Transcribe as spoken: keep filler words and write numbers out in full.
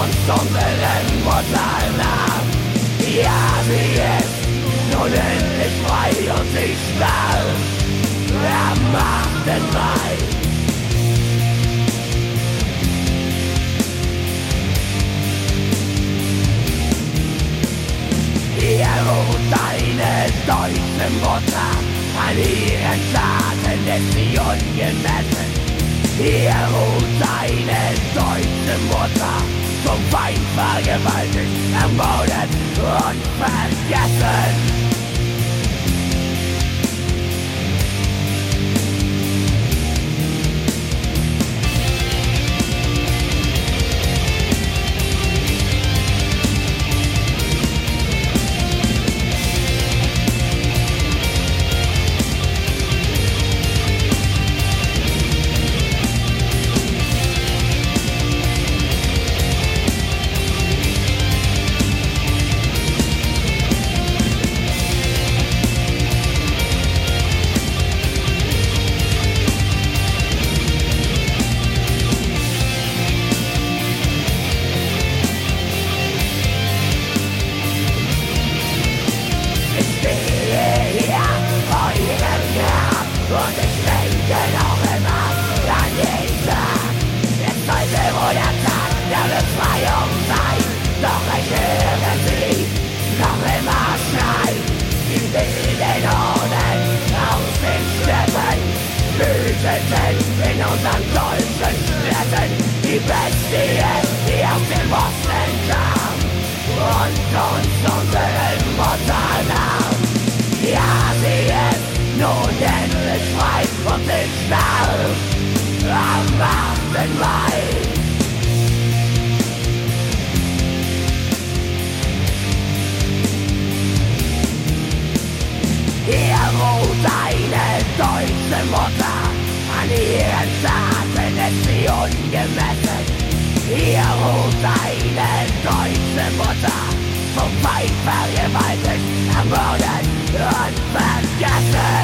uns unseren Mutter nach. Ja, sie ist nun endlich frei und sie starb am achten Mai. Hier ruht eine deutsche Mutter, an ihren Taten ist sie ungemessen. Hier ruht eine deutsche Mutter, vom Feind vergewaltigt, ermordet und vergessen. Und ich denke noch immer an den Tag. Es sollte wohl der Tag der Befreiung sein, doch ich höre sie noch immer schreien. Die wilden Horden aus den Städten wüteten in unseren deutschen Städten. Die Bestie, die aus dem Osten kam und uns unsere Mutter nahm. Ja, sie ist nun endlich frei und ich starb am achten Mai. Hier ruht eine deutsche Mutter, an ihren Taten ist sie ungemessen. Hier ruht eine deutsche Mutter, vom Feind vergewaltigt, ermordet und vergessen.